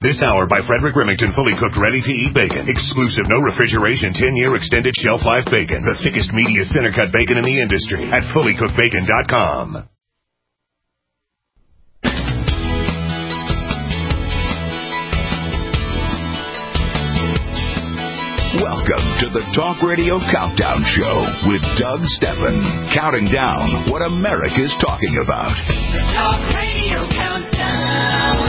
This hour by Frederick Remington, fully cooked, ready-to-eat bacon. Exclusive, no refrigeration, 10-year extended shelf life bacon. The thickest, meatiest center-cut bacon in the industry at fullycookedbacon.com. Welcome to the Talk Radio Countdown Show with Doug Steffen, counting down what America's talking about. The Talk Radio Countdown.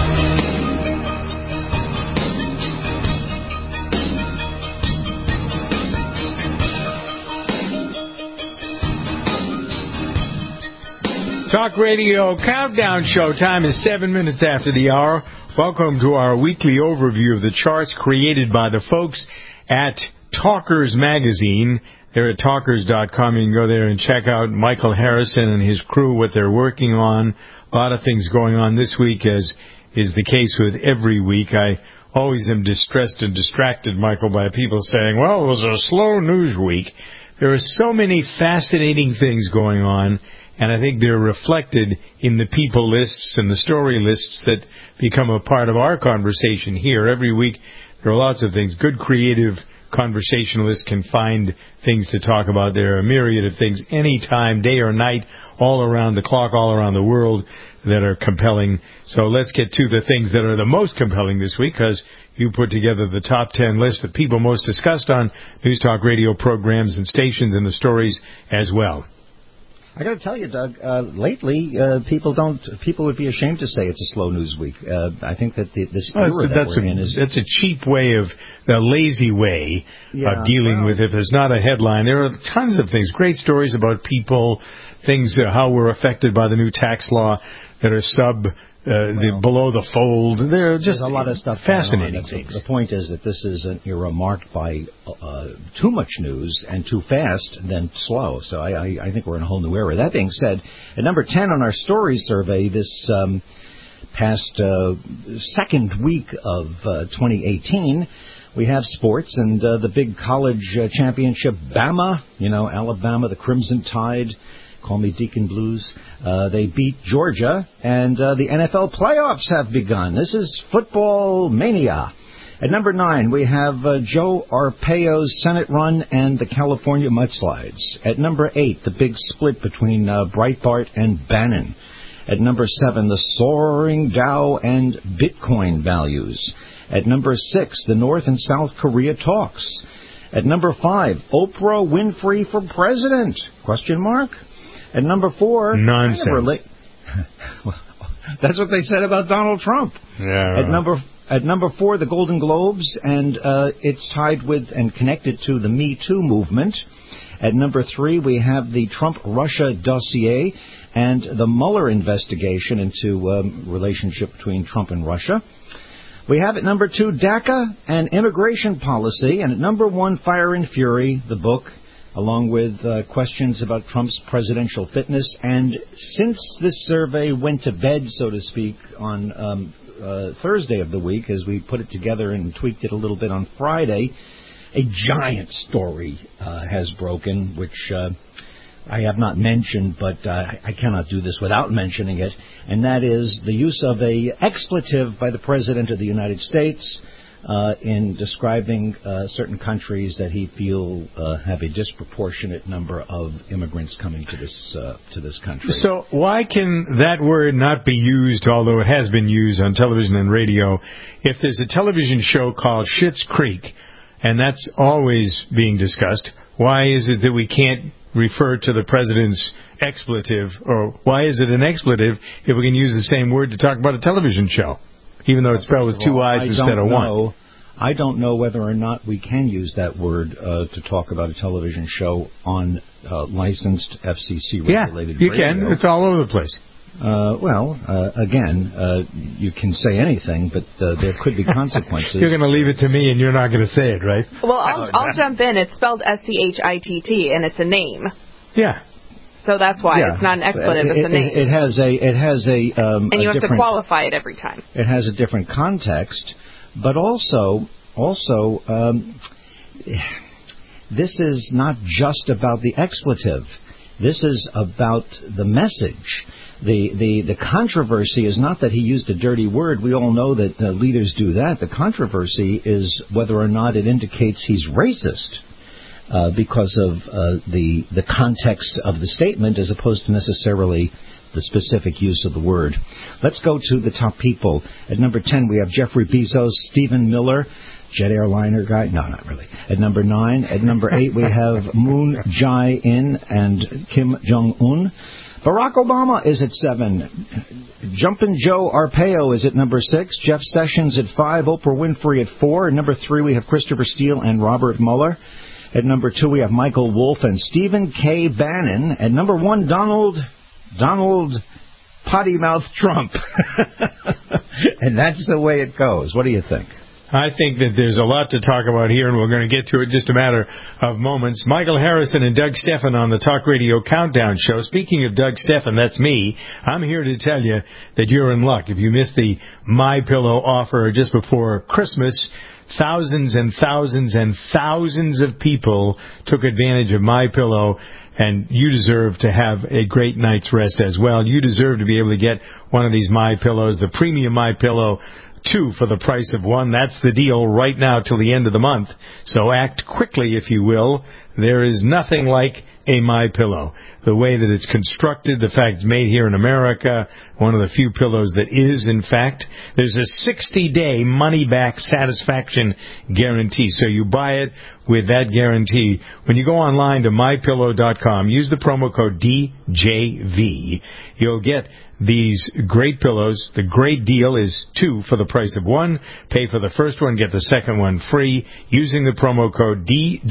Talk Radio Countdown Show. Time is 7 minutes after the hour. Welcome to our weekly overview of the charts created by the folks at Talkers Magazine. They're at talkers.com. You can go there and check out Michael Harrison and his crew, what they're working on. A lot of things going on this week, as is the case with every week. I always am distressed and distracted, Michael, by people saying, well, it was a slow news week. There are so many fascinating things going on, and I think they're reflected in the people lists and the story lists that become a part of our conversation here. Every week there are lots of things. Good creative conversationalists can find things to talk about. There are a myriad of things anytime, day or night, all around the clock, all around the world that are compelling. So let's get to the things that are the most compelling this week, because you put together the top 10 list of people most discussed on News Talk Radio programs and stations, and the stories as well. I got to tell you, Doug, lately people would be ashamed to say it's a slow news week. I think that this era that we're in is... That's a cheap way a lazy way of dealing with. If there's not a headline, there are tons of things, great stories about people, things, how we're affected by the new tax law that are below the fold. There are just a lot of stuff fascinating things. The point is that this is an era marked by too much news and too fast, then slow. So I think we're in a whole new era. That being said, at number 10 on our story survey this past second week of 2018, we have sports and the big college championship, Bama, Alabama, the Crimson Tide. Call me Deacon Blues. They beat Georgia, and the NFL playoffs have begun. This is football mania. At number 9, we have Joe Arpaio's Senate run and the California mudslides. At number 8, the big split between Breitbart and Bannon. At number 7, the soaring Dow and Bitcoin values. At number 6, the North and South Korea talks. At number 5, Oprah Winfrey for president? ? At number 4... Nonsense. That's what they said about Donald Trump. Yeah. At number 4, the Golden Globes, and it's tied with and connected to the Me Too movement. At number 3, we have the Trump-Russia dossier and the Mueller investigation into relationship between Trump and Russia. We have at number 2, DACA and immigration policy, and at number 1, Fire and Fury, the book, along with questions about Trump's presidential fitness. And since this survey went to bed, so to speak, on Thursday of the week, as we put it together and tweaked it a little bit on Friday, a giant story has broken, which I have not mentioned, but I cannot do this without mentioning it, and that is the use of an expletive by the President of the United States in describing certain countries that he feels have a disproportionate number of immigrants coming to this country. So why can that word not be used, although it has been used on television and radio, if there's a television show called Schitt's Creek, and that's always being discussed? Why is it that we can't refer to the president's expletive, or why is it an expletive if we can use the same word to talk about a television show, even though it's spelled with two I's instead of one? I don't know whether or not we can use that word to talk about a television show on licensed FCC-regulated radio. Yeah, you can. It's all over the place. Again, you can say anything, but there could be consequences. You're going to leave it to me, and you're not going to say it, right? Well, I'll jump in. It's spelled Schitt, and it's a name. Yeah. So that's why it's not an expletive; it's a name. It has a and you have to qualify it every time. It has a different context, but also, this is not just about the expletive. This is about the message. The controversy is not that he used a dirty word. We all know that leaders do that. The controversy is whether or not it indicates he's racist because of the context of the statement as opposed to necessarily the specific use of the word. Let's go to the top people. At number 10, we have Jeffrey Bezos, Stephen Miller, jet airliner guy. No, not really. At number 9. At number 8, we have Moon Jae-in and Kim Jong-un. Barack Obama is at 7. Jumpin' Joe Arpaio is at number 6. Jeff Sessions at 5. Oprah Winfrey at 4. At number 3, we have Christopher Steele and Robert Mueller. At number 2, we have Michael Wolff and Stephen K. Bannon. At number 1, Donald Potty Mouth Trump. And that's the way it goes. What do you think? I think that there's a lot to talk about here, and we're going to get to it in just a matter of moments. Michael Harrison and Doug Steffen on the Talk Radio Countdown Show. Speaking of Doug Steffen, that's me. I'm here to tell you that you're in luck. If you missed the MyPillow offer just before Christmas, thousands and thousands and thousands of people took advantage of MyPillow, and you deserve to have a great night's rest as well. You deserve to be able to get one of these MyPillows, the premium MyPillow, 2 for the price of 1. That's the deal right now till the end of the month. So act quickly, if you will. There is nothing like a MyPillow. The way that it's constructed, the fact it's made here in America, one of the few pillows that is, in fact. There's a 60-day money-back satisfaction guarantee. So you buy it with that guarantee. When you go online to MyPillow.com, use the promo code DJV. You'll get these great pillows. The great deal is 2 for the price of 1. Pay for the first one, get the second one free using the promo code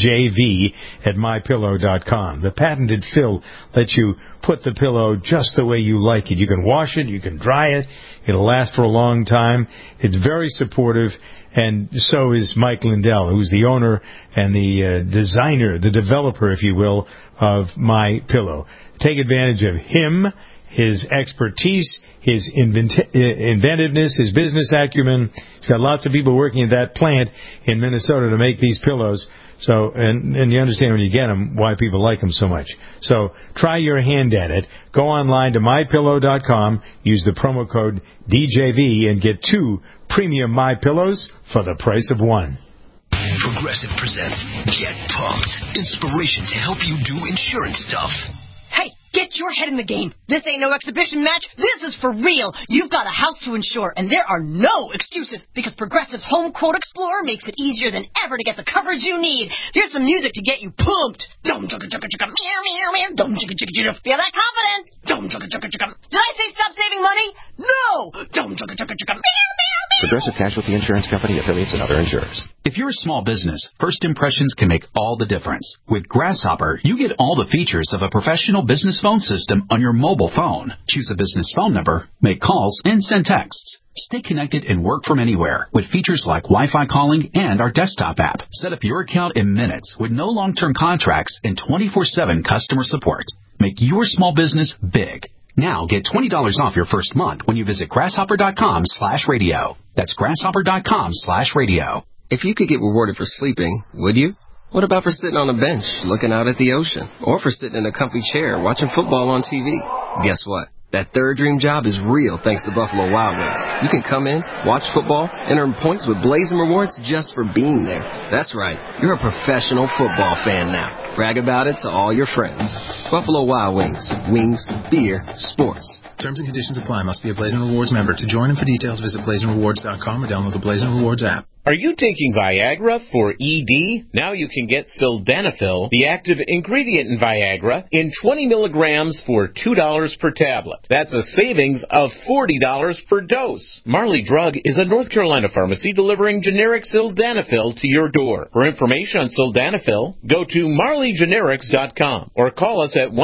DJV at MyPillow.com. The patented fill lets you put the pillow just the way you like it. You can wash it, you can dry it, it'll last for a long time. It's very supportive, and so is Mike Lindell, who's the owner and the designer, the developer, if you will, of MyPillow. Take advantage of him, his expertise, his inventiveness, his business acumen. He's got lots of people working at that plant in Minnesota to make these pillows. So, and you understand when you get them why people like them so much. So try your hand at it. Go online to MyPillow.com, use the promo code DJV, and get 2 premium MyPillows for the price of 1. Progressive presents Get Pumped. Inspiration to help you do insurance stuff. Hey, get your head in the game. This ain't no exhibition match. This is for real. You've got a house to insure, and there are no excuses because Progressive's Home Quote Explorer makes it easier than ever to get the coverage you need. Here's some music to get you pumped. Dum chugga chugga chugga meow meow meow. Dum chugga chugga chugga. Feel that confidence? Dum chugga chugga chugga. Did I say stop saving money? No. Dum chugga chugga chugga meow meow meow. Progressive Casualty Insurance Company, affiliates, and other insurers. If you're a small business, first impressions can make all the difference. With Grasshopper, you get all the features of a professional business phone system on your mobile phone. Choose a business phone number, make calls, and send texts. Stay connected and work from anywhere with features like Wi-Fi calling and our desktop app. Set up your account in minutes with no long-term contracts and 24/7 customer support. Make your small business big. Now get $20 off your first month when you visit grasshopper.com/radio. That's grasshopper.com/radio. If you could get rewarded for sleeping, would you? What about for sitting on a bench looking out at the ocean? Or for sitting in a comfy chair watching football on TV? Guess what? That third dream job is real thanks to Buffalo Wild Wings. You can come in, watch football, and earn points with Blazing Rewards just for being there. That's right. You're a professional football fan now. Brag about it to all your friends. Buffalo Wild Wings. Wings, beer, sports. Terms and conditions apply. Must be a Blazing Rewards member. To join and for details, visit BlazingRewards.com or download the Blazing Rewards app. Are you taking Viagra for ED? Now you can get Sildenafil, the active ingredient in Viagra, in 20 milligrams for $2 per tablet. That's a savings of $40 per dose. Marley Drug is a North Carolina pharmacy delivering generic Sildenafil to your door. For information on Sildenafil, go to marleygenerics.com or call us at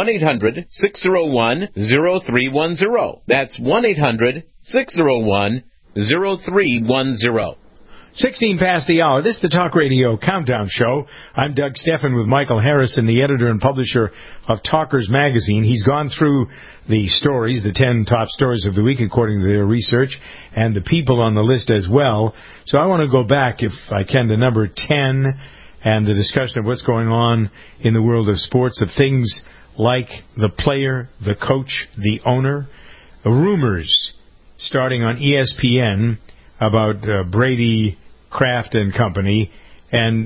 1-800-601-0310. That's 1-800-601-0310. 16 past the hour. This is the Talk Radio Countdown Show. I'm Doug Steffen with Michael Harrison, the editor and publisher of Talkers Magazine. He's gone through the stories, the 10 top stories of the week according to their research, and the people on the list as well. So I want to go back, if I can, to number 10 and the discussion of what's going on in the world of sports, of things like the player, the coach, the owner. rumors starting on ESPN about Brady, Kraft, and company, and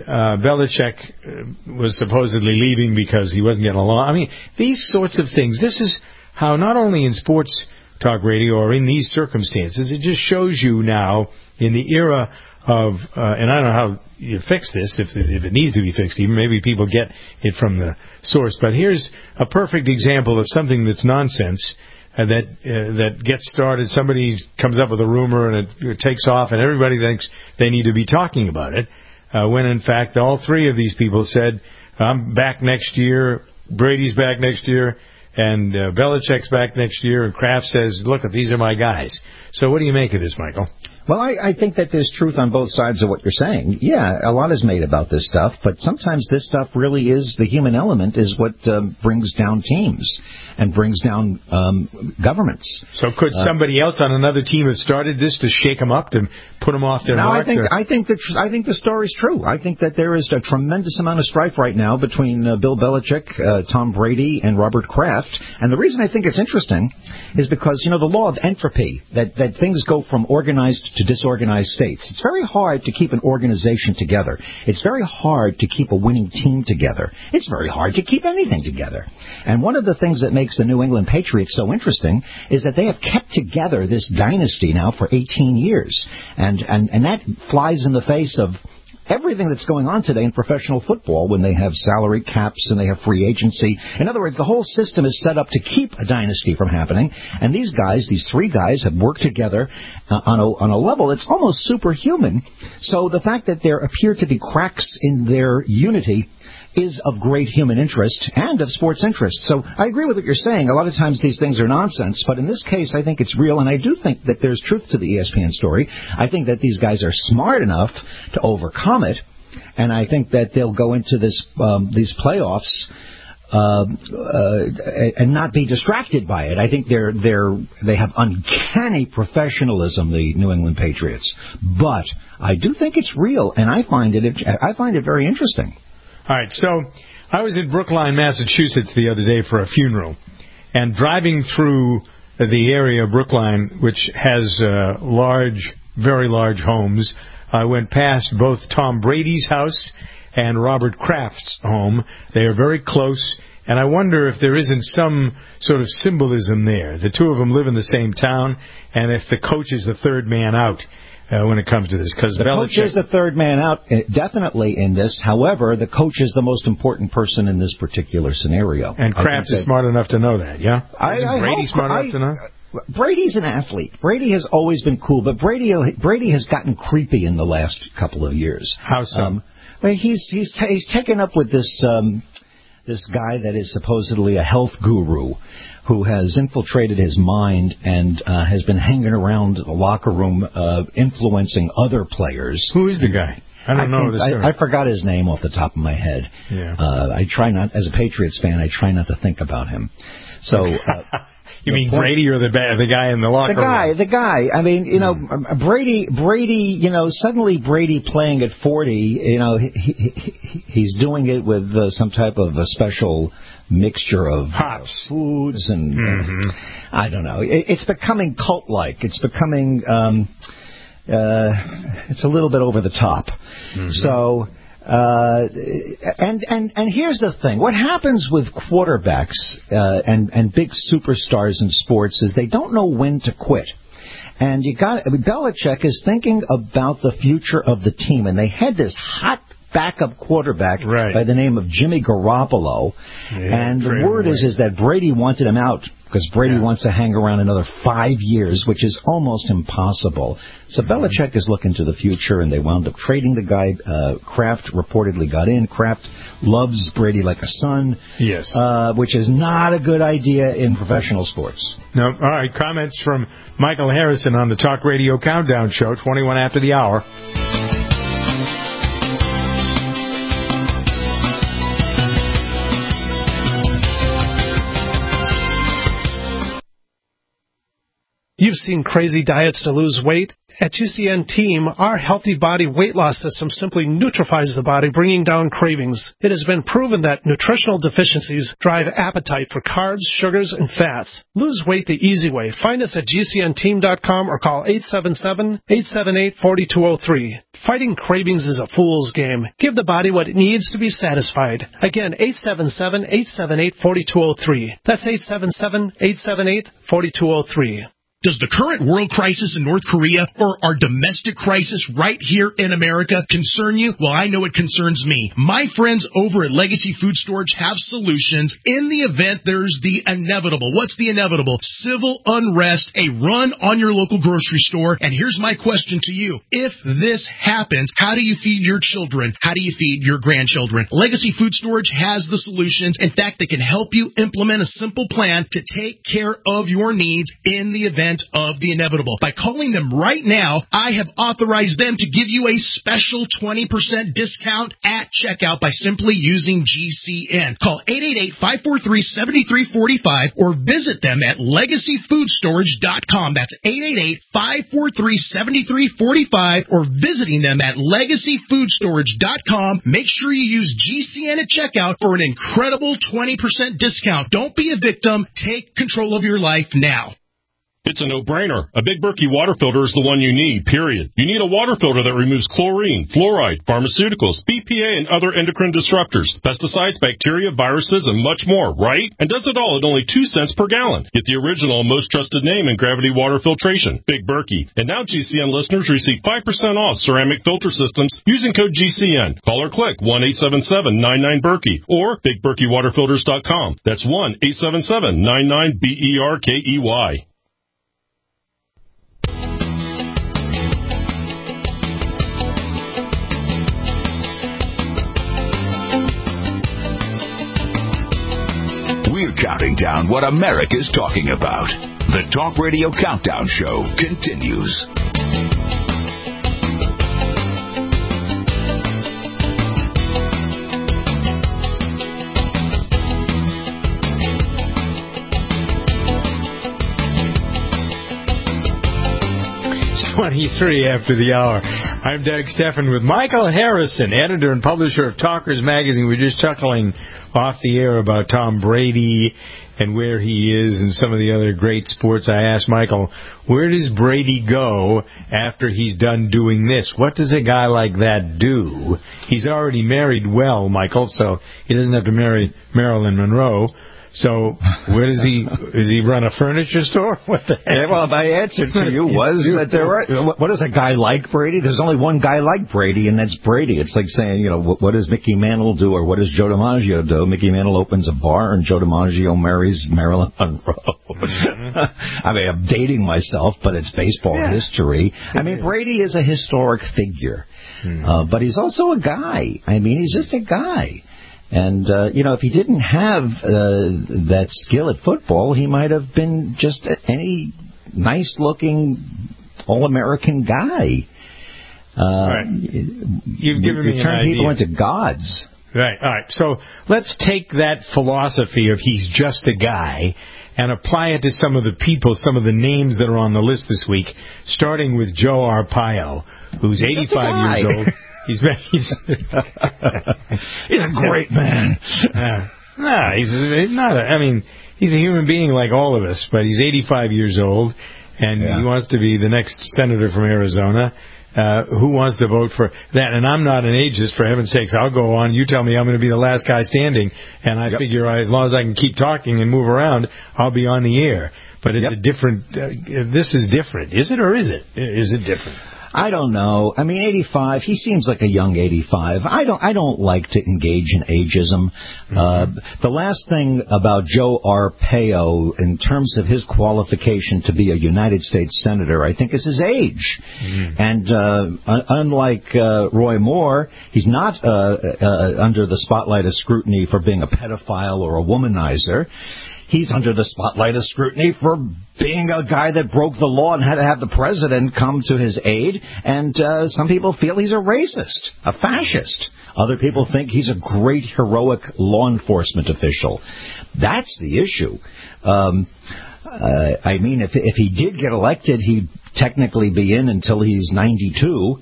Belichick was supposedly leaving because he wasn't getting along. I mean, these sorts of things. This is how not only in sports talk radio or in these circumstances, it just shows you now in the era of, and I don't know how you fix this, if it needs to be fixed even, maybe people get it from the source, but here's a perfect example of something that's nonsense that gets started. Somebody comes up with a rumor and it takes off and everybody thinks they need to be talking about it, when in fact all three of these people said, I'm back next year, Brady's back next year, and Belichick's back next year, and Kraft says, look, these are my guys. So what do you make of this, Michael? Well, I think that there's truth on both sides of what you're saying. Yeah, a lot is made about this stuff, but sometimes this stuff really is, the human element is what brings down teams and brings down governments. So could somebody else on another team have started this to shake them up, to put them off their mark? I think the story's true. I think that there is a tremendous amount of strife right now between Bill Belichick, Tom Brady, and Robert Kraft. And the reason I think it's interesting is because, the law of entropy, that things go from organized to disorganized states. It's very hard to keep an organization together. It's very hard to keep a winning team together. It's very hard to keep anything together. And one of the things that makes the New England Patriots so interesting is that they have kept together this dynasty now for 18 years. And that flies in the face of everything that's going on today in professional football when they have salary caps and they have free agency. In other words, the whole system is set up to keep a dynasty from happening. And these three guys, have worked together on a level that's almost superhuman. So the fact that there appear to be cracks in their unity is of great human interest and of sports interest. So I agree with what you're saying. A lot of times these things are nonsense, but in this case I think it's real, and I do think that there's truth to the ESPN story. I think that these guys are smart enough to overcome it, and I think that they'll go into these playoffs and not be distracted by it. I think they have uncanny professionalism, the New England Patriots. But I do think it's real, and I find it very interesting. All right, so I was in Brookline, Massachusetts the other day for a funeral, and driving through the area of Brookline, which has very large homes, I went past both Tom Brady's house and Robert Kraft's home. They are very close, and I wonder if there isn't some sort of symbolism there. The two of them live in the same town, and if the coach is the third man out when it comes to this. Because the coach is the third man out, definitely in this. However, the coach is the most important person in this particular scenario. And Kraft is smart enough to know that, yeah? Isn't Brady smart enough to know? Brady's an athlete. Brady has always been cool, but Brady has gotten creepy in the last couple of years. How so? He's taken up with this guy that is supposedly a health guru, who has infiltrated his mind and has been hanging around the locker room, influencing other players. Who is the guy? I don't know. I forgot his name off the top of my head. Yeah. I try not, as a Patriots fan, I try not to think about him. So. You mean Brady or the guy in the locker room? The guy. I mean, Brady, suddenly Brady playing at 40, he's doing it with some type of a special mixture of foods and I don't know. It's becoming cult-like. It's becoming it's a little bit over the top. Mm-hmm. So and here's the thing. What happens with quarterbacks and big superstars in sports is they don't know when to quit. And Belichick is thinking about the future of the team, and they had this hot backup quarterback by the name of Jimmy Garoppolo, and the word is that Brady wanted him out because Brady wants to hang around another 5 years, which is almost impossible. So Belichick is looking to the future, and they wound up trading the guy. Kraft reportedly got in. Kraft loves Brady like a son, which is not a good idea in professional sports. No. All right, comments from Michael Harrison on the Talk Radio Countdown Show, 21 after the hour. You've seen crazy diets to lose weight, At GCN Team, our healthy body weight loss system simply neutralizes the body, bringing down cravings. It has been proven that nutritional deficiencies drive appetite for carbs, sugars, and fats. Lose weight the easy way. Find us at GCNteam.com or call 877-878-4203. Fighting cravings is a fool's game. Give the body what it needs to be satisfied. Again, 877-878-4203. That's 877-878-4203. Does the current world crisis in North Korea or our domestic crisis right here in America concern you? Well, I know it concerns me. My friends over at Legacy Food Storage have solutions in the event there's the inevitable. What's the inevitable? Civil unrest, a run on your local grocery store. And here's my question to you. If this happens, how do you feed your children? How do you feed your grandchildren? Legacy Food Storage has the solutions. In fact, they can help you implement a simple plan to take care of your needs in the event of the inevitable. By calling them right now, I have authorized them to give you a special 20% discount at checkout by simply using GCN. Call 888-543-7345 or visit them at LegacyFoodStorage.com. That's 888-543-7345 or visiting them at LegacyFoodStorage.com. Make sure you use GCN at checkout for an incredible 20% discount. Don't be a victim. Take control of your life now. It's a no-brainer. A Big Berkey water filter is the one you need, period. You need a water filter that removes chlorine, fluoride, pharmaceuticals, BPA, and other endocrine disruptors, pesticides, bacteria, viruses, and much more, right? And does it all at only 2 cents per gallon. Get the original and most trusted name in gravity water filtration, Big Berkey. And now GCN listeners receive 5% off ceramic filter systems using code GCN. Call or click 1-877-99-BERKEY or BigBerkeyWaterFilters.com. That's 1-877-99-BERKEY. We're counting down what America's talking about. The Talk Radio Countdown Show continues. It's 23 after the hour. I'm Doug Steffen with Michael Harrison, editor and publisher of Talkers Magazine. We're just chuckling off the air about Tom Brady and where he is and some of the other great sports. I asked Michael, where does Brady go after he's done doing this? What does a guy like that do? He's already married well, Michael, so he doesn't have to marry Marilyn Monroe. So where does he run a furniture store? What the heck? Yeah, well, my answer to you was that there are. What is a guy like Brady? There's only one guy like Brady, and that's Brady. It's like saying, you know, what does Mickey Mantle do, or what does Joe DiMaggio do? Mickey Mantle opens a bar, and Joe DiMaggio marries Marilyn Monroe. I mean, I'm dating myself, but it's baseball history. I mean, Brady is a historic figure, but he's also a guy. I mean, he's just a guy. And, you know, if he didn't have that skill at football, he might have been just any nice-looking all-American guy. Right. You've given me an idea. You turn people into gods. Right. All right. So let's take that philosophy of he's just a guy and apply it to some of the people, some of the names that are on the list this week, starting with Joe Arpaio, who's 85 years old. He's a great man. He's not. He's a human being like all of us, but he's 85 years old, and he wants to be the next senator from Arizona. Who wants to vote for that? And I'm not an ageist, for heaven's sakes. I'll go on. You tell me I'm going to be the last guy standing, and I figure as long as I can keep talking and move around, I'll be on the air. But it's a different. This is different, is it, or is it? Is it different? I don't know. I mean, 85. He seems like a young 85. I don't like to engage in ageism. The last thing about Joe Arpaio, in terms of his qualification to be a United States senator, I think is his age. And unlike Roy Moore, he's not under the spotlight of scrutiny for being a pedophile or a womanizer. He's under the spotlight of scrutiny for being a guy that broke the law and had to have the president come to his aid. And some people feel he's a racist, a fascist. Other people think he's a great, heroic law enforcement official. That's the issue. I mean, if he did get elected, he'd technically be in until he's 92.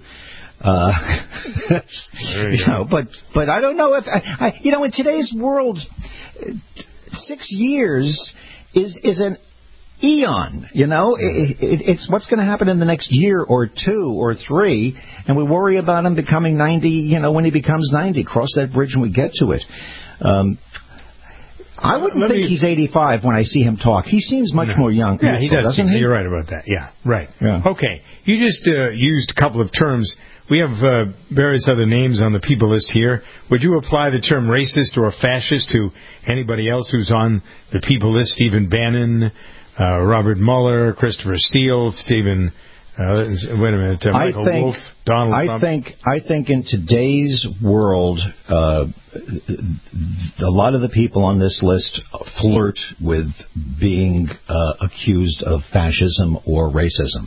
But I don't know if in today's world, 6 years is an eon. It's what's going to happen in the next year or 2 or 3, and we worry about him becoming 90. When he becomes 90, cross that bridge when we get to it. I wouldn't think he's 85 when I see him talk. He seems much more young. Yeah, he does. Doesn't he? You're right about that. Yeah, right. Yeah. Okay, you just used a couple of terms. We have various other names on the people list here. Would you apply the term racist or fascist to anybody else who's on the people list? Stephen Bannon, Robert Mueller, Christopher Steele, Stephen... wait a minute. Michael Wolff, Donald Trump. I think in today's world, a lot of the people on this list flirt with being accused of fascism or racism.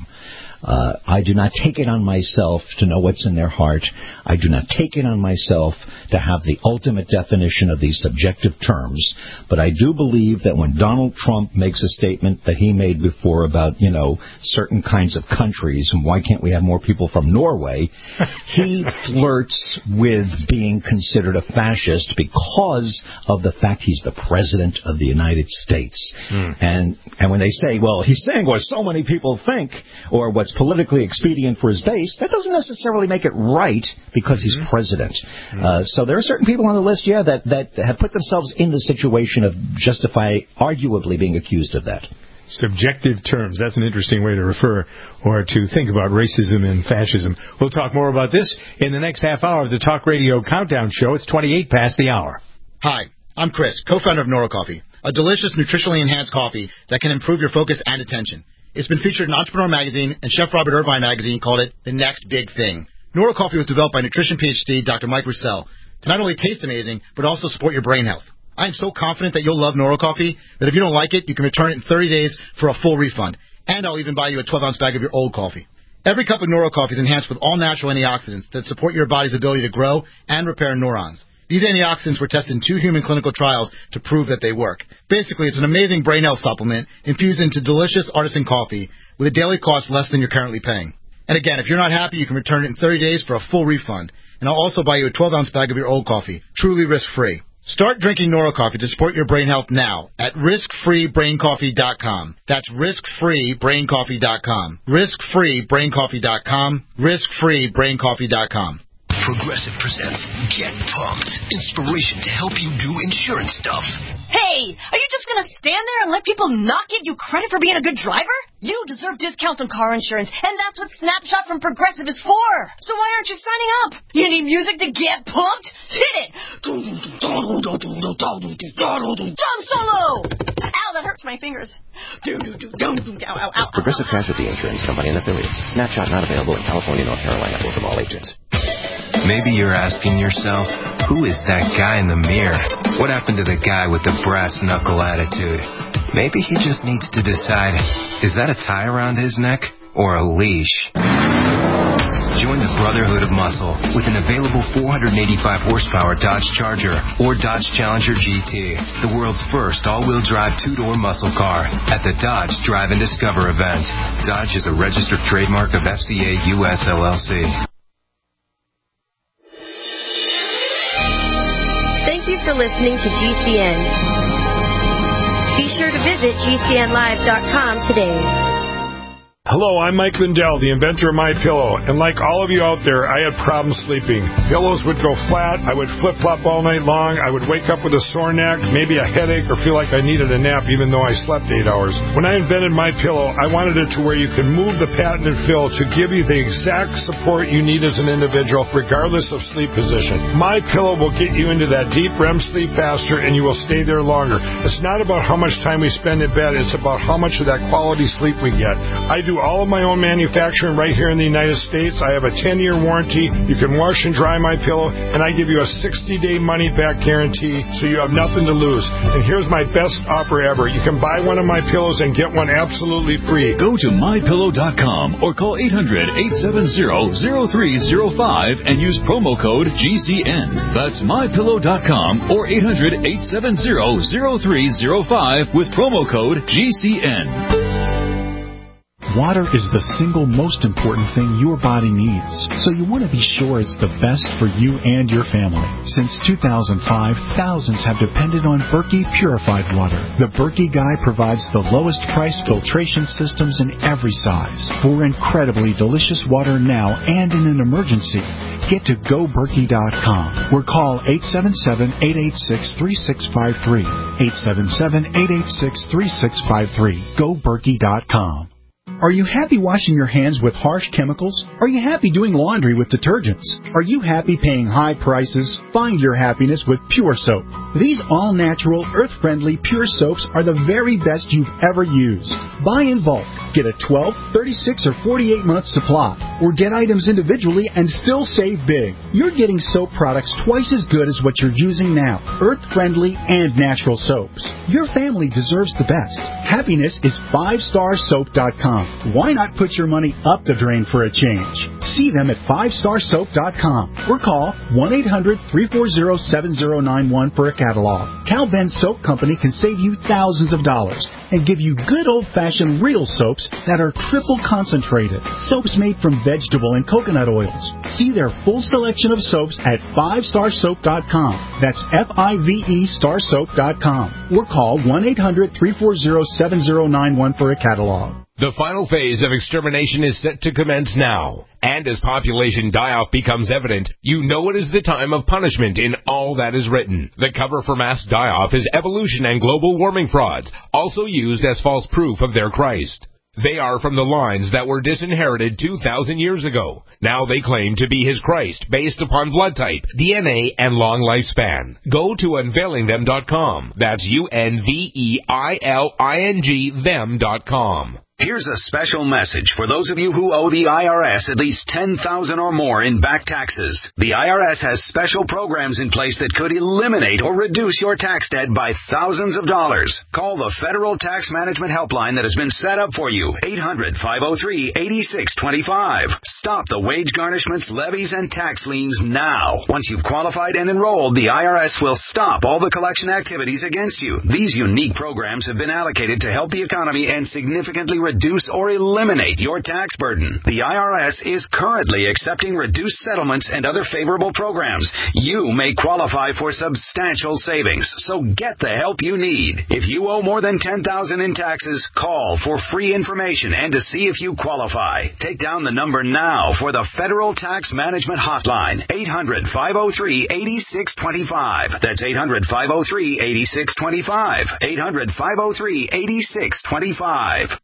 I do not take it on myself to know what's in their heart. I do not take it on myself to have the ultimate definition of these subjective terms. But I do believe that when Donald Trump makes a statement that he made before about, certain kinds of countries, and why can't we have more people from Norway, he flirts with being considered a fascist because of the fact he's the president of the United States. And when they say, well, he's saying what so many people think, or what's politically expedient for his base, that doesn't necessarily make it right because he's president. So there are certain people on the list, that have put themselves in the situation of arguably being accused of that. Subjective terms. That's an interesting way to refer or to think about racism and fascism. We'll talk more about this in the next half hour of the Talk Radio Countdown Show. It's 28 past the hour. Hi, I'm Chris, co-founder of NeuroCoffee, a delicious, nutritionally enhanced coffee that can improve your focus and attention. It's been featured in Entrepreneur Magazine, and Chef Robert Irvine Magazine called it the next big thing. NeuroCoffee was developed by nutrition PhD Dr. Mike Roussel to not only taste amazing, but also support your brain health. I am so confident that you'll love NeuroCoffee that if you don't like it, you can return it in 30 days for a full refund. And I'll even buy you a 12-ounce bag of your old coffee. Every cup of NeuroCoffee is enhanced with all-natural antioxidants that support your body's ability to grow and repair neurons. These antioxidants were tested in 2 human clinical trials to prove that they work. Basically, it's an amazing brain health supplement infused into delicious artisan coffee with a daily cost less than you're currently paying. And again, if you're not happy, you can return it in 30 days for a full refund. And I'll also buy you a 12-ounce bag of your old coffee, truly risk-free. Start drinking NeuroCoffee to support your brain health now at riskfreebraincoffee.com. That's riskfreebraincoffee.com. Riskfreebraincoffee.com. Riskfreebraincoffee.com. Progressive presents Get Pumped. Inspiration to help you do insurance stuff. Hey, are you just going to stand there and let people not give you credit for being a good driver? You deserve discounts on car insurance, and that's what Snapshot from Progressive is for. So why aren't you signing up? You need music to get pumped? Hit it! Drum solo! Ow, that hurts my fingers. Progressive Casualty Insurance Company and Affiliates. Snapshot not available in California, North Carolina, or from all agents. Maybe you're asking yourself, who is that guy in the mirror? What happened to the guy with the brass knuckle attitude? Maybe he just needs to decide, is that a tie around his neck or a leash? Join the Brotherhood of Muscle with an available 485 horsepower Dodge Charger or Dodge Challenger GT, the world's first all-wheel drive 2-door muscle car at the Dodge Drive and Discover event. Dodge is a registered trademark of FCA US LLC. Thank you for listening to GCN. Be sure to visit GCNlive.com today. Hello, I'm Mike Lindell, the inventor of MyPillow, and like all of you out there, I had problems sleeping. Pillows would go flat, I would flip-flop all night long, I would wake up with a sore neck, maybe a headache, or feel like I needed a nap even though I slept 8 hours. When I invented MyPillow, I wanted it to where you can move the patented fill to give you the exact support you need as an individual, regardless of sleep position. MyPillow will get you into that deep REM sleep faster, and you will stay there longer. It's not about how much time we spend in bed, it's about how much of that quality sleep we get. I do do all of my own manufacturing right here in the United States. I have a 10-year warranty. You can wash and dry my pillow, and I give you a 60-day money-back guarantee, so you have nothing to lose. And here's my best offer ever. You can buy one of my pillows and get one absolutely free. Go to mypillow.com or call 800-870-0305 and use promo code GCN. That's mypillow.com or 800-870-0305 with promo code GCN. Water is the single most important thing your body needs, so you want to be sure it's the best for you and your family. Since 2005, thousands have depended on Berkey purified water. The Berkey Guy provides the lowest price filtration systems in every size. For incredibly delicious water now and in an emergency, get to GoBerkey.com or call 877-886-3653. 877-886-3653. GoBerkey.com. Are you happy washing your hands with harsh chemicals? Are you happy doing laundry with detergents? Are you happy paying high prices? Find your happiness with Pure Soap. These all-natural, earth-friendly Pure Soaps are the very best you've ever used. Buy in bulk. Get a 12, 36, or 48-month supply. Or get items individually and still save big. You're getting soap products twice as good as what you're using now. Earth-friendly and natural soaps. Your family deserves the best. Happiness is 5starsoap.com. Why not put your money up the drain for a change? See them at 5starsoap.com or call 1-800-340-7091 for a catalog. Cal Ben Soap Company can save you thousands of dollars and give you good old-fashioned real soaps that are triple concentrated. Soaps made from vegetable and coconut oils. See their full selection of soaps at 5starsoap.com. That's F-I-V-E starsoap.com or call 1-800-340-7091 for a catalog. The final phase of extermination is set to commence now. And as population die-off becomes evident, you know it is the time of punishment in all that is written. The cover for mass die-off is evolution and global warming frauds, also used as false proof of their Christ. They are from the lines that were disinherited 2,000 years ago. Now they claim to be his Christ based upon blood type, DNA, and long lifespan. Go to unveilingthem.com. That's UNVEILING them.com. Here's a special message for those of you who owe the IRS at least $10,000 or more in back taxes. The IRS has special programs in place that could eliminate or reduce your tax debt by thousands of dollars. Call the Federal Tax Management Helpline that has been set up for you, 800-503-8625. Stop the wage garnishments, levies, and tax liens now. Once you've qualified and enrolled, the IRS will stop all the collection activities against you. These unique programs have been allocated to help the economy and significantly reduce or eliminate your tax burden. The IRS is currently accepting reduced settlements and other favorable programs. You may qualify for substantial savings, so get the help you need. If you owe more than $10,000 in taxes, call for free information and to see if you qualify. Take down the number now for the Federal Tax Management Hotline, 800-503-8625. That's 800-503-8625. 800-503-8625.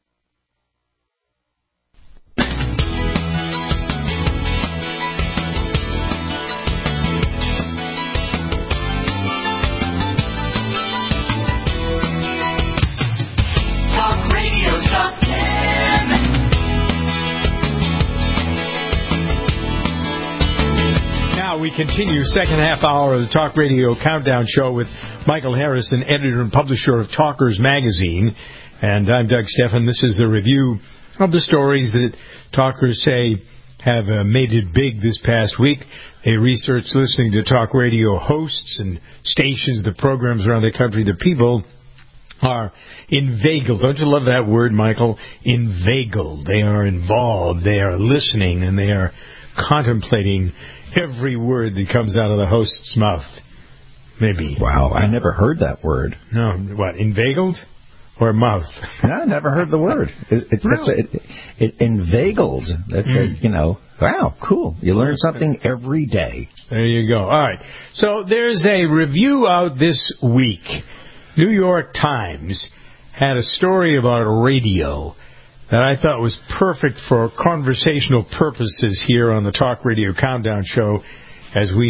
Now we continue second half hour of the Talk Radio Countdown Show with Michael Harrison, editor and publisher of Talkers Magazine. And I'm Doug Stephan. This is the review of the stories that Talkers say have made it big this past week. They researched listening to talk radio hosts and stations, the programs around the country. The people are inveigled. Don't you love that word, Michael? Inveigled. They are involved. They are listening, and they are contemplating every word that comes out of the host's mouth. Maybe. Wow, I never heard that word. No, what, inveigled or mouth? I never heard the word. Inveigled. That's wow, cool. You learn something every day. There you go. All right. So there's a review out this week. New York Times had a story about radio that I thought was perfect for conversational purposes here on the Talk Radio Countdown Show, as we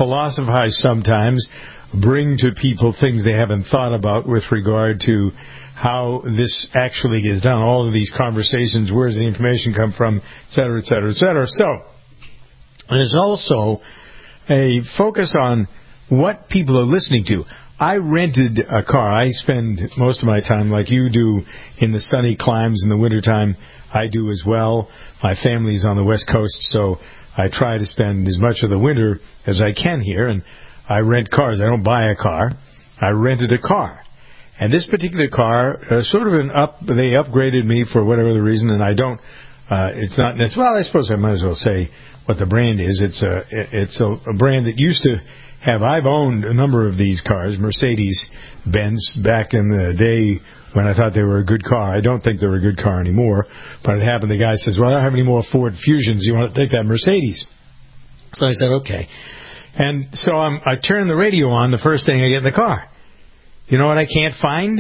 philosophize sometimes, bring to people things they haven't thought about with regard to how this actually gets done, all of these conversations, where does the information come from, et cetera, et cetera, et cetera. So there's also a focus on what people are listening to. I rented a car. I spend most of my time, like you do, in the sunny climes in the wintertime. I do as well. My family's on the West Coast, so I try to spend as much of the winter as I can here, and I rent cars. I don't buy a car. I rented a car. And this particular car, they upgraded me for whatever the reason, and I don't, it's not necessarily, well, I suppose I might as well say what the brand is. It's a brand that used to have, I've owned a number of these cars, Mercedes-Benz, back in the day when I thought they were a good car. I don't think they're a good car anymore, but it happened, the guy says, well, I don't have any more Ford Fusions. You want to take that Mercedes? So I said, okay. And so I turn the radio on the first thing I get in the car. You know what I can't find?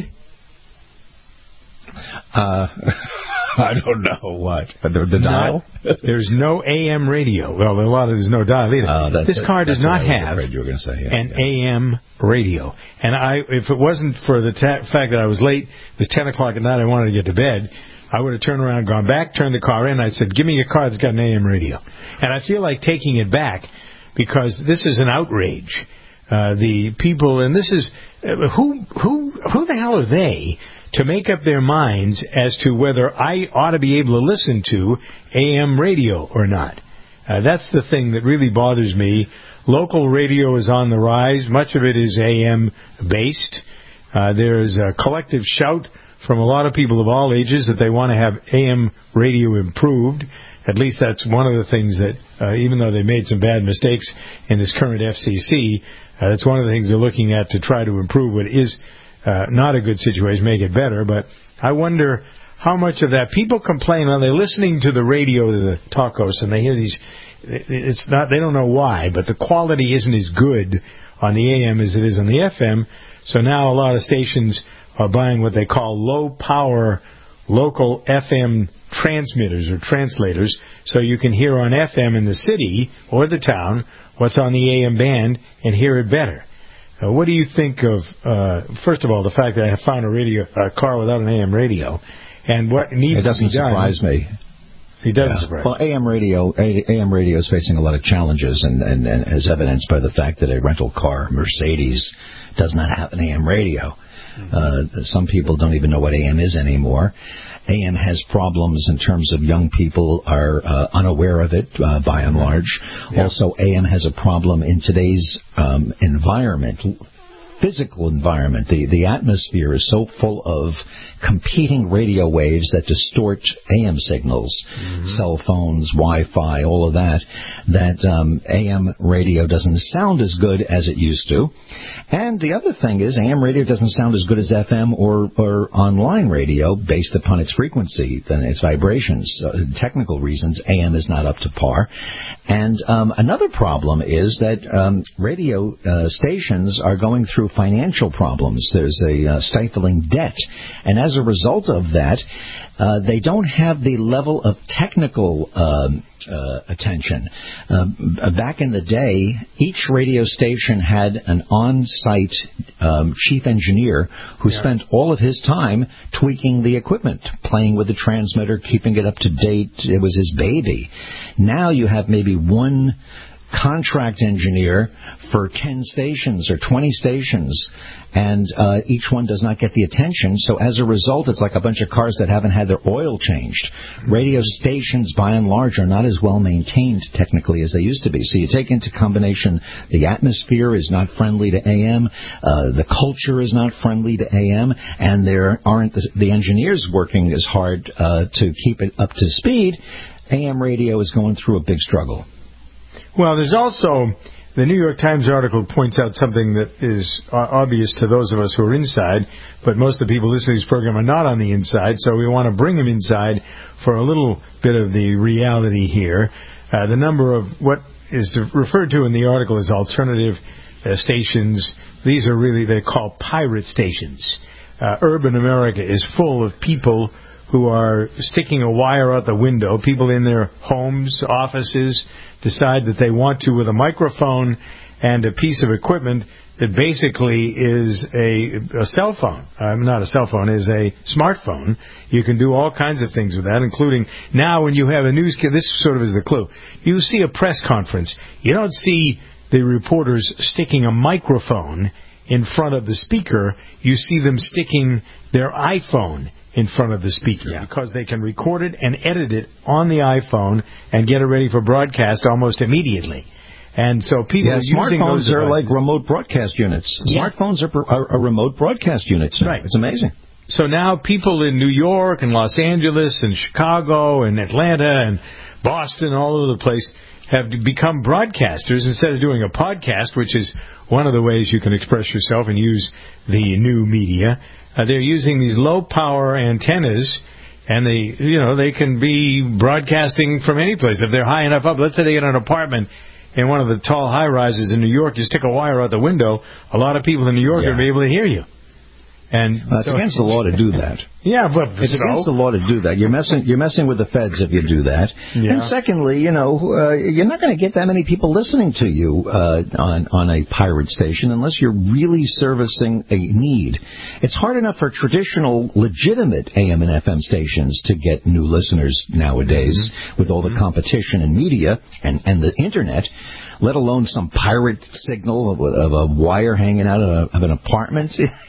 I don't know what. The dial? There's no AM radio. Well, there's no dial either. This car does not have an AM radio. And if it wasn't for the fact that I was late, it was 10 o'clock at night, I wanted to get to bed, I would have turned around, gone back, turned the car in, I said, give me a car that's got an AM radio. And I feel like taking it back because this is an outrage. The people, and this is, who the hell are they to make up their minds as to whether I ought to be able to listen to AM radio or not? That's the thing that really bothers me. Local radio is on the rise. Much of it is AM-based. There is a collective shout from a lot of people of all ages that they want to have AM radio improved. At least that's one of the things that, even though they made some bad mistakes in this current FCC, that's one of the things they're looking at to try to improve what is not a good situation, make it better. But I wonder how much of that people complain when they're listening to the radio, to the talk hosts, and they hear these. It's not, they don't know why, but the quality isn't as good on the AM as it is on the FM. So now a lot of stations are buying what they call low power local FM transmitters or translators, so you can hear on FM in the city or the town what's on the AM band and hear it better. What do you think of, first of all, the fact that I have found a car without an AM radio, and what needs to be done? It doesn't surprise me. It doesn't surprise me. Well, AM radio is facing a lot of challenges, and as evidenced by the fact that a rental car, Mercedes, does not have an AM radio. Some people don't even know what AM is anymore. AM has problems in terms of young people are unaware of it, by and large. Yeah. Also, AM has a problem in today's environment, physical environment. The atmosphere is so full of competing radio waves that distort AM signals, cell phones, Wi-Fi, all of that AM radio doesn't sound as good as it used to. And the other thing is AM radio doesn't sound as good as FM or online radio based upon its frequency and its vibrations. Technical reasons, AM is not up to par. And another problem is that radio stations are going through financial problems. There's a stifling debt. And as a result of that, they don't have the level of technical attention. Back in the day, each radio station had an on-site chief engineer who spent all of his time tweaking the equipment, playing with the transmitter, keeping it up to date. It was his baby. Now you have maybe one contract engineer for 10 stations or 20 stations, and each one does not get the attention. So as a result, it's like a bunch of cars that haven't had their oil changed. Radio stations, by and large, are not as well maintained technically as they used to be. So you take into combination the atmosphere is not friendly to AM, the culture is not friendly to AM, and there aren't the engineers working as hard to keep it up to speed. AM radio is going through a big struggle. Well, there's also, the New York Times article points out something that is obvious to those of us who are inside, but most of the people listening to this program are not on the inside, so we want to bring them inside for a little bit of the reality here. The number of what is referred to in the article as alternative stations, these are really, they're called pirate stations. Urban America is full of people who are sticking a wire out the window, people in their homes, offices, decide that they want to, with a microphone and a piece of equipment, that basically is a cell phone. Not a cell phone, is a smartphone. You can do all kinds of things with that, including now when you have a news... This sort of is the clue. You see a press conference. You don't see the reporters sticking a microphone in front of the speaker. You see them sticking their iPhone in front of the speaker because they can record it and edit it on the iPhone and get it ready for broadcast almost immediately. And so people are using smartphones those are like remote broadcast units. Smartphones are remote broadcast units. Right. It's amazing. So now people in New York and Los Angeles and Chicago and Atlanta and Boston, all over the place, have become broadcasters instead of doing a podcast, which is one of the ways you can express yourself and use the new media. They're using these low-power antennas, and they can be broadcasting from any place. If they're high enough up, let's say they get an apartment in one of the tall high-rises in New York, you stick a wire out the window, a lot of people in New York are going to be able to hear you. And it's against the law to do that. Yeah, but it's against the law to do that. You're messing with the feds if you do that. Yeah. And secondly, you're not going to get that many people listening to you on a pirate station unless you're really servicing a need. It's hard enough for traditional, legitimate AM and FM stations to get new listeners nowadays with all the competition in media and the internet, let alone some pirate signal of a wire hanging out of an apartment.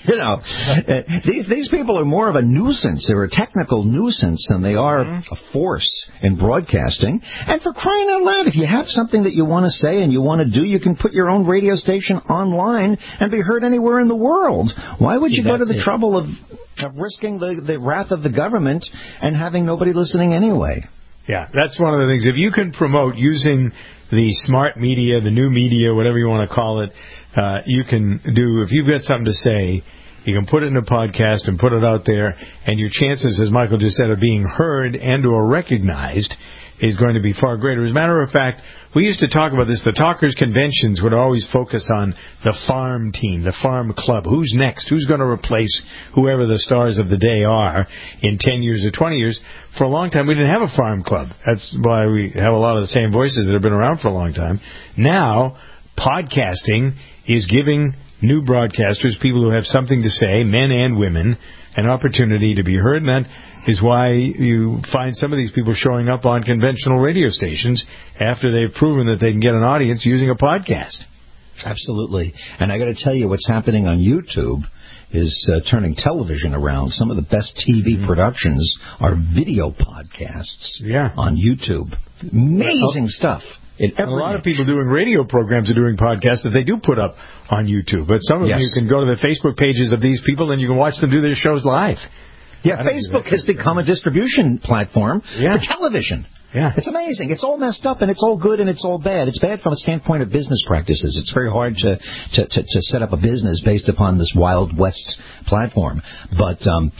These people are more of a nuisance. They're a technical nuisance than they are a force in broadcasting. And for crying out loud, if you have something that you want to say and you want to do, you can put your own radio station online and be heard anywhere in the world. Why would you go to the trouble of risking the wrath of the government and having nobody listening anyway? Yeah, that's one of the things. If you can promote using the smart media, the new media, whatever you want to call it, you can do, if you've got something to say, you can put it in a podcast and put it out there, and your chances, as Michael just said, of being heard and or recognized is going to be far greater. As a matter of fact, we used to talk about this. The Talkers conventions would always focus on the farm team, the farm club. Who's next? Who's going to replace whoever the stars of the day are in 10 years or 20 years? For a long time, we didn't have a farm club. That's why we have a lot of the same voices that have been around for a long time. Now, podcasting is giving new broadcasters, people who have something to say, men and women, an opportunity to be heard. And that is why you find some of these people showing up on conventional radio stations after they've proven that they can get an audience using a podcast. Absolutely. And I got to tell you, what's happening on YouTube is turning television around. Some of the best TV productions are video podcasts on YouTube. Amazing stuff. A lot of people doing radio programs are doing podcasts that they do put up on YouTube. But some of them, you can go to the Facebook pages of these people and you can watch them do their shows live. Yeah, Facebook has become a distribution platform for television. Yeah. It's amazing. It's all messed up, and it's all good, and it's all bad. It's bad from a standpoint of business practices. It's very hard to set up a business based upon this Wild West platform. But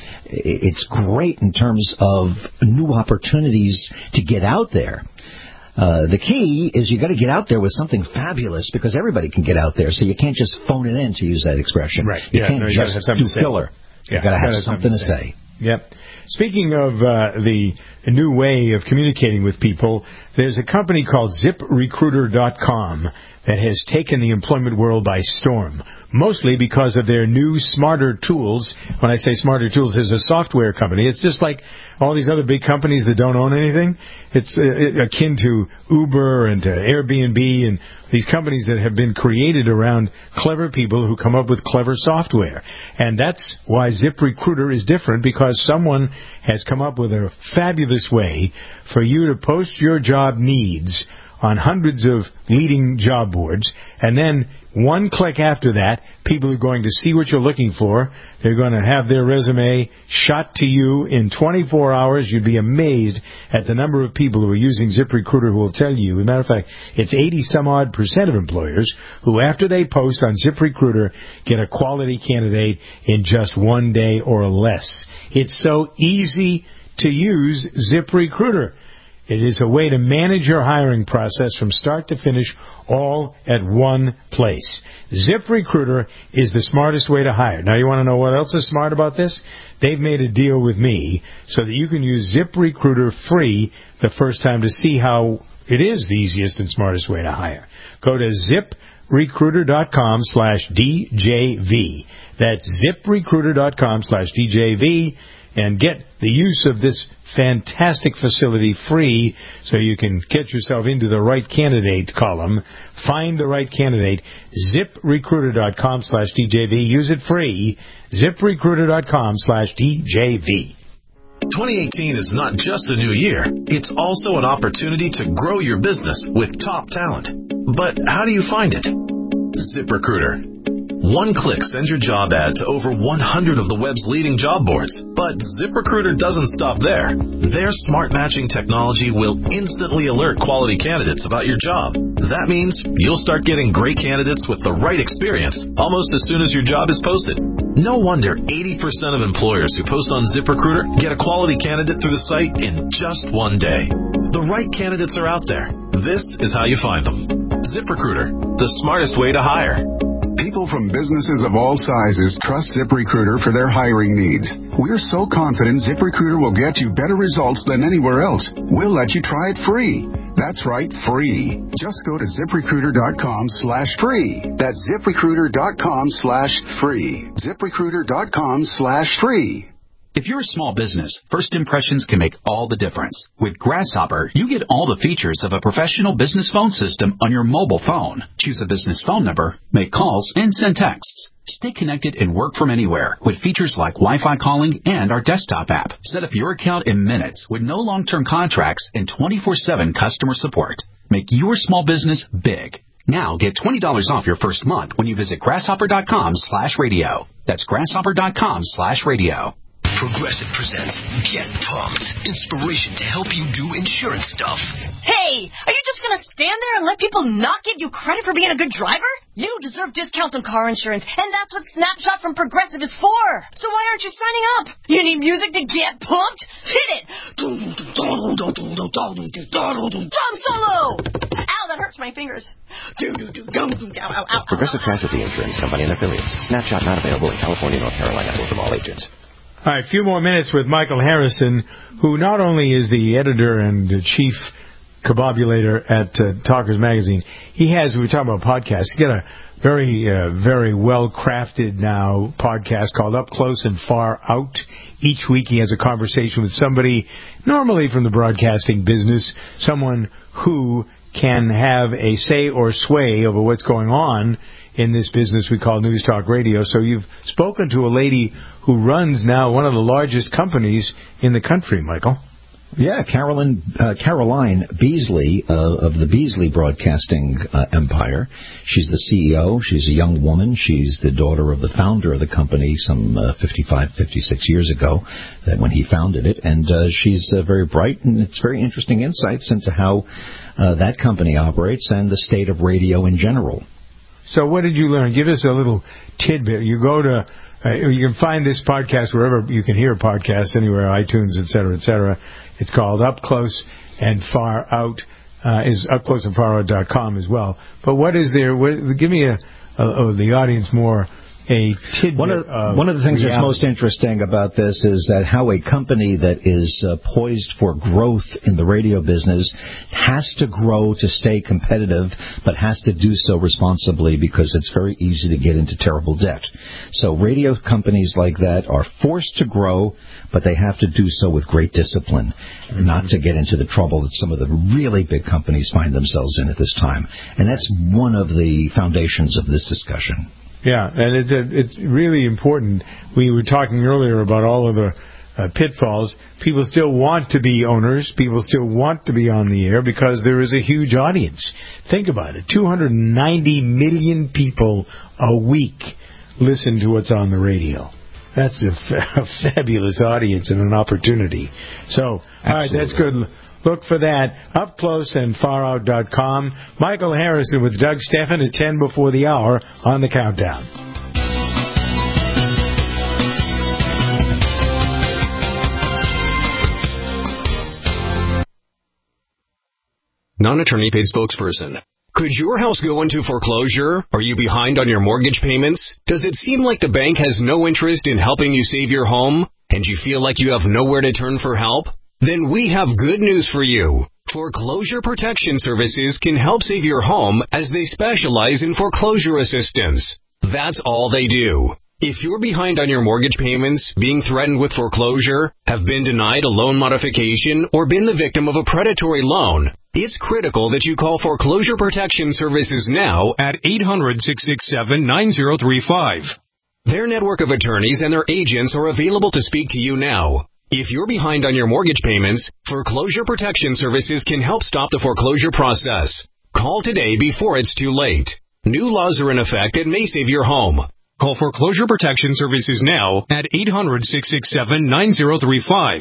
it's great in terms of new opportunities to get out there. The key is you got to get out there with something fabulous, because everybody can get out there. So you can't just phone it in, to use that expression. Right. You can't just do filler. You got to have something to say. Yep. Speaking of the new way of communicating with people, there's a company called ZipRecruiter.com that has taken the employment world by storm, mostly because of their new smarter tools. When I say smarter tools, there's a software company. It's just like all these other big companies that don't own anything. It's akin to Uber and to Airbnb and these companies that have been created around clever people who come up with clever software. And that's why ZipRecruiter is different, because someone has come up with a fabulous way for you to post your job needs on hundreds of leading job boards, and then one click after that, people are going to see what you're looking for. They're going to have their resume shot to you in 24 hours. You'd be amazed at the number of people who are using ZipRecruiter who will tell you. As a matter of fact, it's 80-some-odd% of employers who, after they post on ZipRecruiter, get a quality candidate in just 1 day or less. It's so easy to use ZipRecruiter. It is a way to manage your hiring process from start to finish, all at one place. ZipRecruiter is the smartest way to hire. Now, you want to know what else is smart about this? They've made a deal with me so that you can use ZipRecruiter free the first time to see how it is the easiest and smartest way to hire. Go to ZipRecruiter.com/DJV. That's ZipRecruiter.com/DJV. And get the use of this fantastic facility free so you can get yourself into the right candidate column. Find the right candidate. ZipRecruiter.com/DJV. Use it free. ZipRecruiter.com/DJV. 2018 is not just a new year. It's also an opportunity to grow your business with top talent. But how do you find it? ZipRecruiter. One click sends your job ad to over 100 of the web's leading job boards. But ZipRecruiter doesn't stop there. Their smart matching technology will instantly alert quality candidates about your job. That means you'll start getting great candidates with the right experience almost as soon as your job is posted. No wonder 80% of employers who post on ZipRecruiter get a quality candidate through the site in just one day. The right candidates are out there. This is how you find them. ZipRecruiter, the smartest way to hire. People from businesses of all sizes trust ZipRecruiter for their hiring needs. We're so confident ZipRecruiter will get you better results than anywhere else. We'll let you try it free. That's right, free. Just go to ZipRecruiter.com/free. That's ZipRecruiter.com/free. ZipRecruiter.com/free. If you're a small business, first impressions can make all the difference. With Grasshopper, you get all the features of a professional business phone system on your mobile phone. Choose a business phone number, make calls, and send texts. Stay connected and work from anywhere with features like Wi-Fi calling and our desktop app. Set up your account in minutes with no long-term contracts and 24/7 customer support. Make your small business big. Now get $20 off your first month when you visit grasshopper.com/radio. That's grasshopper.com/radio. Progressive presents Get Pumped. Inspiration to help you do insurance stuff. Hey, are you just going to stand there and let people not give you credit for being a good driver? You deserve discounts on car insurance, and that's what Snapshot from Progressive is for. So why aren't you signing up? You need music to get pumped? Hit it! Drum solo! Ow, that hurts my fingers. Progressive Casualty Insurance Company and Affiliates. Snapshot not available in California, North Carolina, or from all agents. All right, a few more minutes with Michael Harrison, who not only is the editor and the chief cabobulator at Talkers Magazine, he has, we were talking about podcasts, he's got a very well-crafted now podcast called Up Close and Far Out. Each week he has a conversation with somebody, normally from the broadcasting business, someone who can have a say or sway over what's going on in this business we call News Talk Radio. So you've spoken to a lady who runs now one of the largest companies in the country, Michael. Yeah, Caroline Beasley of the Beasley Broadcasting Empire. She's the CEO. She's a young woman. She's the daughter of the founder of the company some 55, 56 years ago, when he founded it. And she's very bright, and it's very interesting insights into how that company operates and the state of radio in general. So what did you learn? Give us a little tidbit. You go to, you can find this podcast wherever you can hear podcasts, anywhere, iTunes, et cetera, et cetera. It's called Up Close and Far Out, is upcloseandfarout.com as well. But what is there, give me the audience more a tidbit. One of the things that's most interesting about this is that how a company that is poised for growth in the radio business has to grow to stay competitive, but has to do so responsibly because it's very easy to get into terrible debt. So radio companies like that are forced to grow, but they have to do so with great discipline, not to get into the trouble that some of the really big companies find themselves in at this time. And that's one of the foundations of this discussion. Yeah, and it's really important. We were talking earlier about all of the pitfalls. People still want to be owners. People still want to be on the air because there is a huge audience. Think about it. 290 million people a week listen to what's on the radio. That's a fabulous audience and an opportunity. So, all right, that's good. Look for that. UpCloseandFarOut.com. Michael Harrison with Doug Steffen at 10 before the hour on the countdown. Non-attorney paid spokesperson. Could your house go into foreclosure? Are you behind on your mortgage payments? Does it seem like the bank has no interest in helping you save your home? And you feel like you have nowhere to turn for help? Then we have good news for you. Foreclosure Protection Services can help save your home as they specialize in foreclosure assistance. That's all they do. If you're behind on your mortgage payments, being threatened with foreclosure, have been denied a loan modification, or been the victim of a predatory loan, it's critical that you call Foreclosure Protection Services now at 800-667-9035. Their network of attorneys and their agents are available to speak to you now. If you're behind on your mortgage payments, Foreclosure Protection Services can help stop the foreclosure process. Call today before it's too late. New laws are in effect that may save your home. Call Foreclosure Protection Services now at 800-667-9035.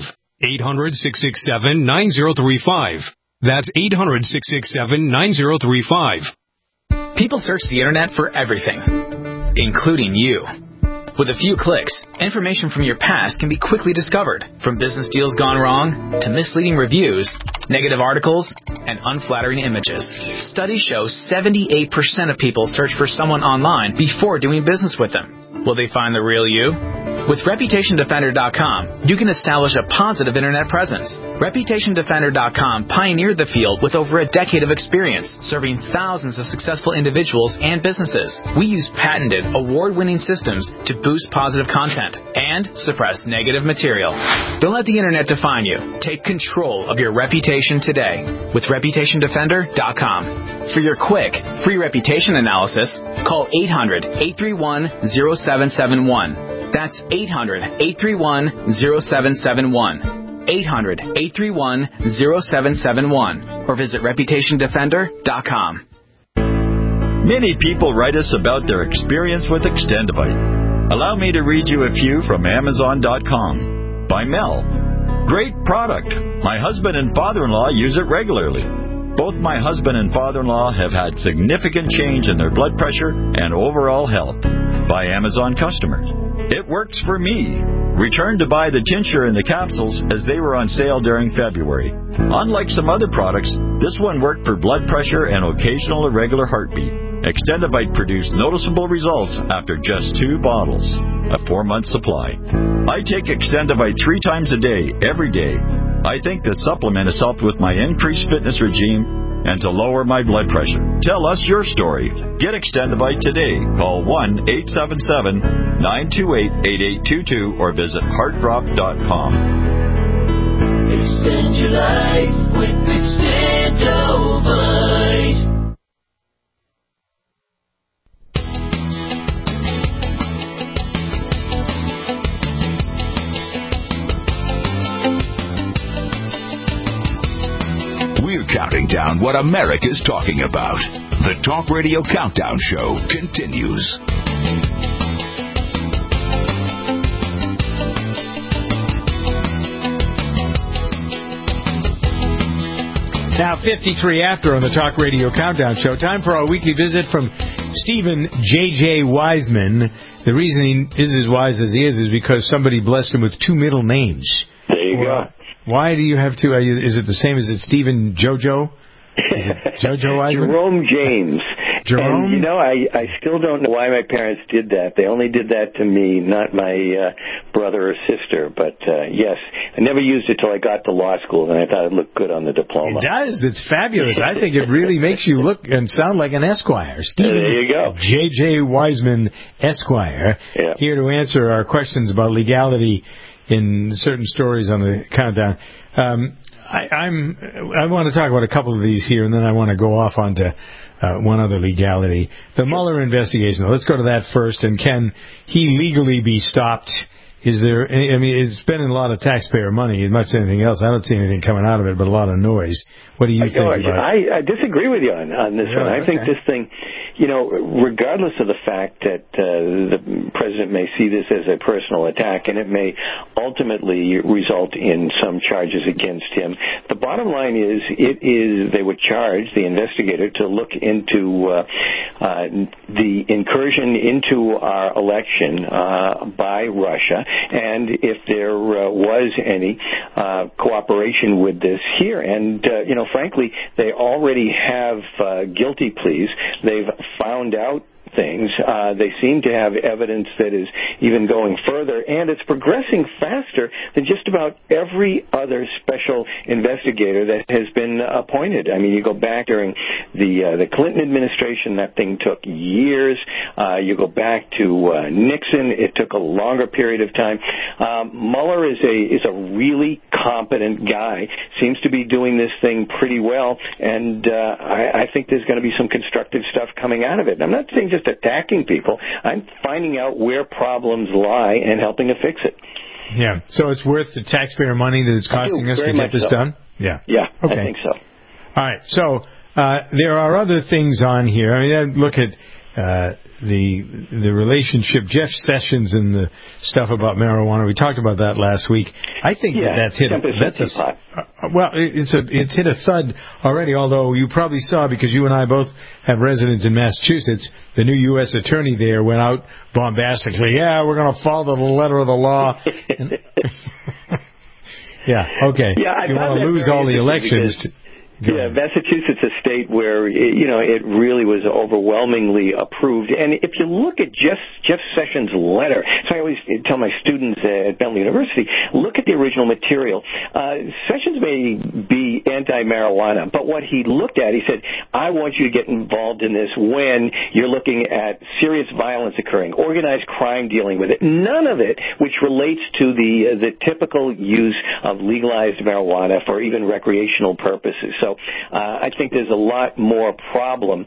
800-667-9035. That's 800-667-9035. People search the internet for everything, including you. With a few clicks, information from your past can be quickly discovered, from business deals gone wrong to misleading reviews, negative articles, and unflattering images. Studies show 78% of people search for someone online before doing business with them. Will they find the real you? With ReputationDefender.com, you can establish a positive internet presence. ReputationDefender.com pioneered the field with over a decade of experience, serving thousands of successful individuals and businesses. We use patented, award-winning systems to boost positive content and suppress negative material. Don't let the internet define you. Take control of your reputation today with ReputationDefender.com. For your quick, free reputation analysis, call 800-831-0771. That's 800-831-0771. 800-831-0771. Or visit ReputationDefender.com. Many people write us about their experience with Extendivite. Allow me to read you a few from Amazon.com. By Mel. Great product. My husband and father-in-law use it regularly. Both my husband and father-in-law have had significant change in their blood pressure and overall health. By Amazon customers. It works for me. Returned to buy the tincture and the capsules as they were on sale during February. Unlike some other products, this one worked for blood pressure and occasional irregular heartbeat. Extendivite produced noticeable results after just 2 bottles, a 4-month supply. I take Extendivite 3 times a day, every day. I think the supplement has helped with my increased fitness regime and to lower my blood pressure. Tell us your story. Get Extendivite today. Call 1-877-928-8822 or visit heartdrop.com. Extend your life with Extendivite. Counting down what America's talking about. The Talk Radio Countdown Show continues. Now 53 after on the Talk Radio Countdown Show. Time for our weekly visit from Stephen J.J. Wiseman. The reason he is as wise as he is because somebody blessed him with 2 middle names. There you go. Why do you have 2? Is it the same? Is it Stephen JoJo? Is it JoJo Wiseman? Jerome James. Jerome? And, you know, I still don't know why my parents did that. They only did that to me, not my brother or sister. But, yes, I never used it till I got to law school, and I thought it looked good on the diploma. It does. It's fabulous. I think it really makes you look and sound like an Esquire. Stephen there you go. J.J. Wiseman, Esquire, here to answer our questions about legality in certain stories on the countdown. I want to talk about a couple of these here, and then I want to go off onto one other legality. The Mueller investigation. Let's go to that first. And can he legally be stopped? Is there? I mean, it's spending a lot of taxpayer money as much as anything else. I don't see anything coming out of it, but a lot of noise. What do you think about it? I disagree with you on this one. I think this thing, you know, regardless of the fact that the president may see this as a personal attack, and it may ultimately result in some charges against him, the bottom line is they would charge the investigator to look into the incursion into our election by Russia, and if there was any cooperation with this here. And, you know, frankly, they already have guilty pleas. They've found out things. They seem to have evidence that is even going further, and it's progressing faster than just about every other special investigator that has been appointed. I mean, you go back during the Clinton administration, that thing took years. You go back to Nixon, it took a longer period of time. Mueller is a really competent guy, seems to be doing this thing pretty well, and I think there's going to be some constructive stuff coming out of it. I'm not saying just attacking people. I'm finding out where problems lie and helping to fix it. Yeah, so it's worth the taxpayer money that it's costing us to get this done? Yeah. Yeah, okay. I think so. All right, so there are other things on here. I mean, look at the relationship, Jeff Sessions and the stuff about marijuana. We talked about that last week. I think that's hit it's hit a thud already, although you probably saw, because you and I both have residence in Massachusetts, the new U.S. attorney there went out bombastically, we're going to follow the letter of the law. Yeah, okay. Yeah, if you want to lose all the elections... Yeah, Massachusetts is a state where, it really was overwhelmingly approved. And if you look at Jeff Sessions' letter, so I always tell my students at Bentley University, look at the original material. Sessions may be anti-marijuana, but what he looked at, he said, I want you to get involved in this when you're looking at serious violence occurring, organized crime dealing with it, none of it which relates to the typical use of legalized marijuana for even recreational purposes. So I think there's a lot more problem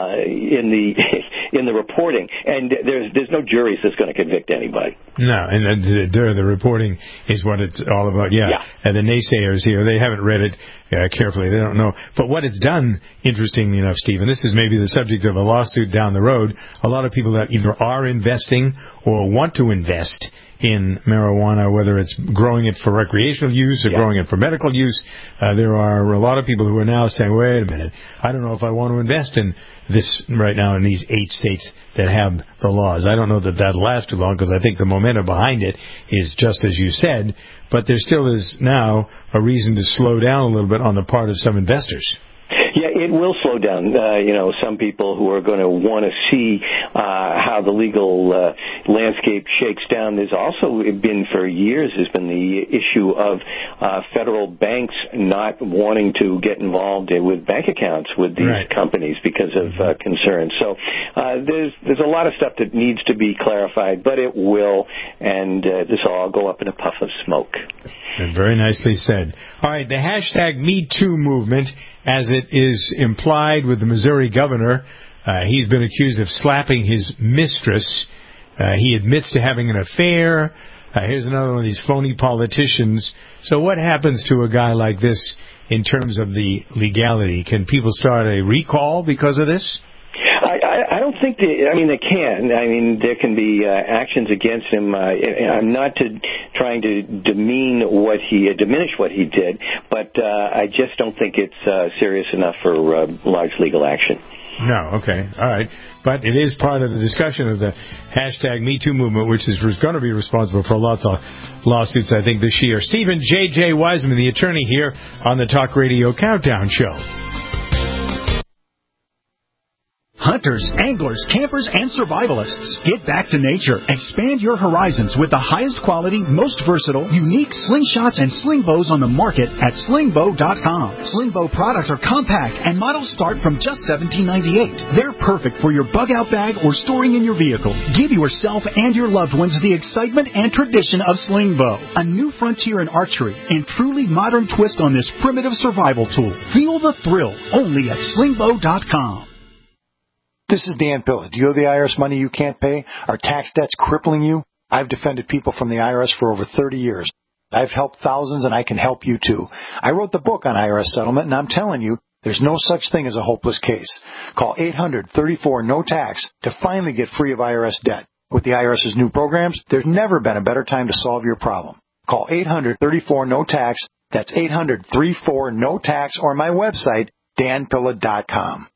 in the reporting, and there's no juries that's going to convict anybody. No, and the reporting is what it's all about. Yeah. And the naysayers here, they haven't read it carefully. They don't know. But what it's done, interestingly enough, Stephen, this is maybe the subject of a lawsuit down the road. A lot of people that either are investing or want to invest in marijuana, whether it's growing it for recreational use or growing it for medical use. There are a lot of people who are now saying, wait a minute, I don't know if I want to invest in this right now in these 8 states that have the laws. I don't know that that'll last too long, because I think the momentum behind it is just as you said, but there still is now a reason to slow down a little bit on the part of some investors. Yeah, it will slow down. Some people who are going to want to see how the legal landscape shakes down. There's also been for years the issue of federal banks not wanting to get involved with bank accounts with these companies because of concerns. So there's a lot of stuff that needs to be clarified, but it will, and this will all go up in a puff of smoke. Very nicely said. All right, the hashtag #MeToo movement, as it is implied with the Missouri governor, he's been accused of slapping his mistress. He admits to having an affair. Here's another one of these phony politicians. So what happens to a guy like this in terms of the legality? Can people start a recall because of this? I don't think they can. I mean, there can be actions against him. I'm not trying to diminish what he did, but I just don't think it's serious enough for large legal action. No, okay, all right. But it is part of the discussion of the hashtag #MeToo movement, which is going to be responsible for lots of lawsuits, I think, this year. Stephen J.J. Wiseman, the attorney here on the Talk Radio Countdown Show. Hunters, anglers, campers, and survivalists. Get back to nature. Expand your horizons with the highest quality, most versatile, unique slingshots and sling bows on the market at slingbow.com. Slingbow products are compact and models start from just $17.98. They're perfect for your bug-out bag or storing in your vehicle. Give yourself and your loved ones the excitement and tradition of Slingbow, a new frontier in archery and truly modern twist on this primitive survival tool. Feel the thrill only at slingbow.com. This is Dan Pilla. Do you owe the IRS money you can't pay? Are tax debts crippling you? I've defended people from the IRS for over 30 years. I've helped thousands, and I can help you too. I wrote the book on IRS settlement, and I'm telling you, there's no such thing as a hopeless case. Call 800-34-NO-TAX to finally get free of IRS debt. With the IRS's new programs, there's never been a better time to solve your problem. Call 800-34-NO-TAX. That's 800-34-NO-TAX, or my website, danpilla.com.